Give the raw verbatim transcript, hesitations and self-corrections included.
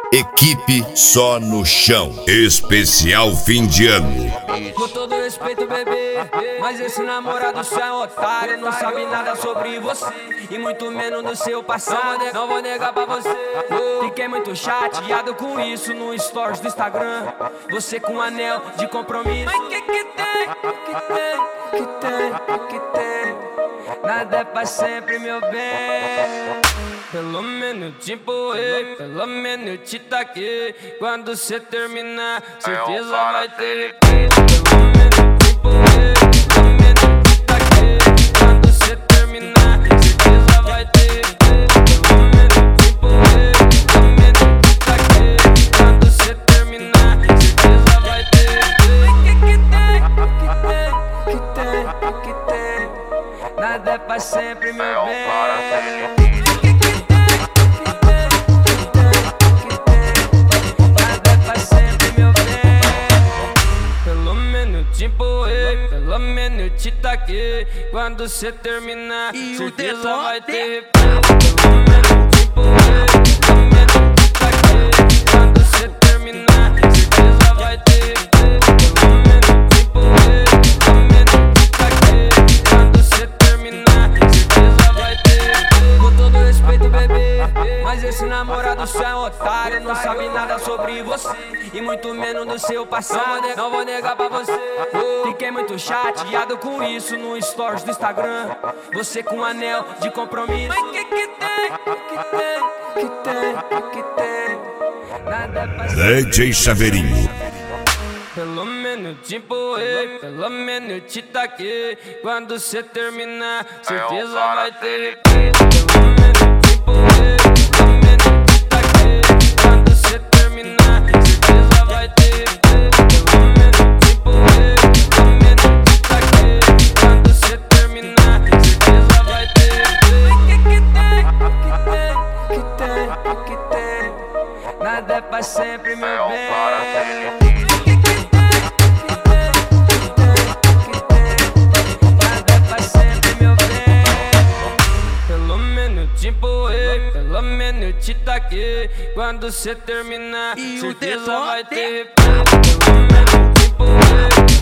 Equipe Só no Chão, especial fim de ano. Com todo respeito, bebê, mas esse namorado só é otário. Não sabe nada sobre você e muito menos do seu passado. Não vou negar pra você, fiquei muito chateado com isso no stories do Instagram. Você com um anel de compromisso. Mas que que tem, que tem, que tem, que tem? Nada é pra sempre, meu bem. Pelo menos te empurrei, pelo menos te taquei. Quando cê terminar, certeza vai ter replay. Pelo menos te empurrei, pelo menos te taquei. Quando cê terminar, certeza vai ter replay. Pelo menos te empurrei, pelo menos te taquei. Quando cê terminar, certeza vai ter replay. Que que tem, que tem, que tem, que tem? Nada é pra sempre, meu bem. Pelo menos te taquei. Quando cê terminar, e certeza vai ter replay. Pelo menos te empurrei, pelo menos te taquei. Quando cê terminar, certeza vai ter replay. Pelo menos te empurrei, pelo menos te taquei. Quando cê terminar, certeza vai ter replay. Com todo respeito, bebê, mas esse namorado só é otário. Não sabe nada sobre você e muito menos do seu passado. Não vou negar pra você, fiquei muito chateado com isso no stories do Instagram. Você com um anel de compromisso. Mas que que tem, que tem, que tem, que tem? Nada é pra D J Chaveirinho. Pelo menos te empurrei, pelo menos te taquei. Quando cê terminar, certeza vai ter replay. Pelo menos te empurrei, pelo menos te taquei. Quando cê terminar, certeza vai ter replay. Pelo menos te empurrei, pelo menos te taquei. Quando cê terminar, certeza vai ter replay. Que que tem, que tem, que tem, que tem? Nada é pra sempre, meu bem. Pelo menos te taquei. Quando cê terminar, certeza vai ter replay. Pelo menos te empurrei.